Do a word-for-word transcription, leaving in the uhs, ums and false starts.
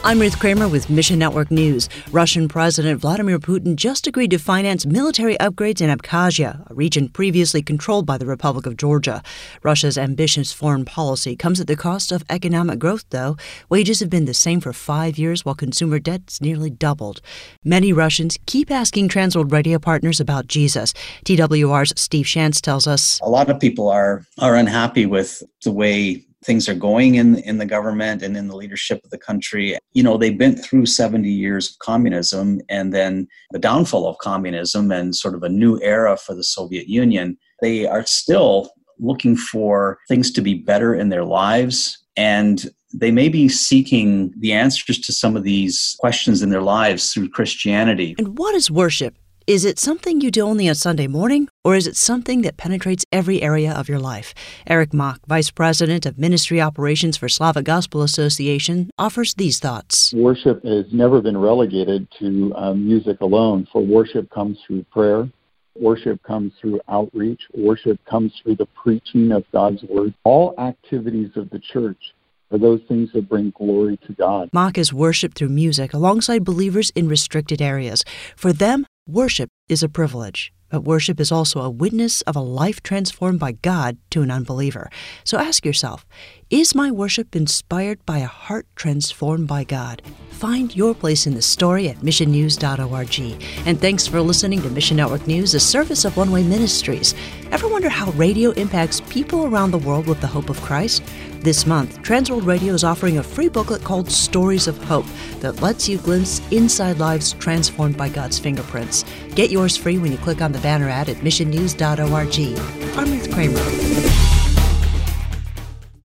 I'm Ruth Kramer with Mission Network News. Russian President Vladimir Putin just agreed to finance military upgrades in Abkhazia, a region previously controlled by the Republic of Georgia. Russia's ambitious foreign policy comes at the cost of economic growth, though. Wages have been the same for five years, while consumer debt's nearly doubled. Many Russians keep asking Transworld Radio partners about Jesus. T W R's Steve Shantz tells us, a lot of people are are unhappy with the way things are going in, in the government and in the leadership of the country. You know, they've been through seventy years of communism and then the downfall of communism and sort of a new era for the Soviet Union. They are still looking for things to be better in their lives, and they may be seeking the answers to some of these questions in their lives through Christianity. And what is worship? Is it something you do only on Sunday morning, or is it something that penetrates every area of your life? Eric Mock, Vice President of Ministry Operations for Slavic Gospel Association, offers these thoughts. Worship has never been relegated to um, music alone, for worship comes through prayer. Worship comes through outreach. Worship comes through the preaching of God's Word. All activities of the church are those things that bring glory to God. Mock is worship through music alongside believers in restricted areas. For them, worship is a privilege, but worship is also a witness of a life transformed by God to an unbeliever. So ask yourself, is my worship inspired by a heart transformed by God? Find your place in the story at mission news dot org. And thanks for listening to Mission Network News, a service of One Way Ministries. Ever wonder how radio impacts people around the world with the hope of Christ? This month, Transworld Radio is offering a free booklet called Stories of Hope that lets you glimpse inside lives transformed by God's fingerprints. Get yours free when you click on the banner ad at mission news dot org. I'm Ruth Kramer.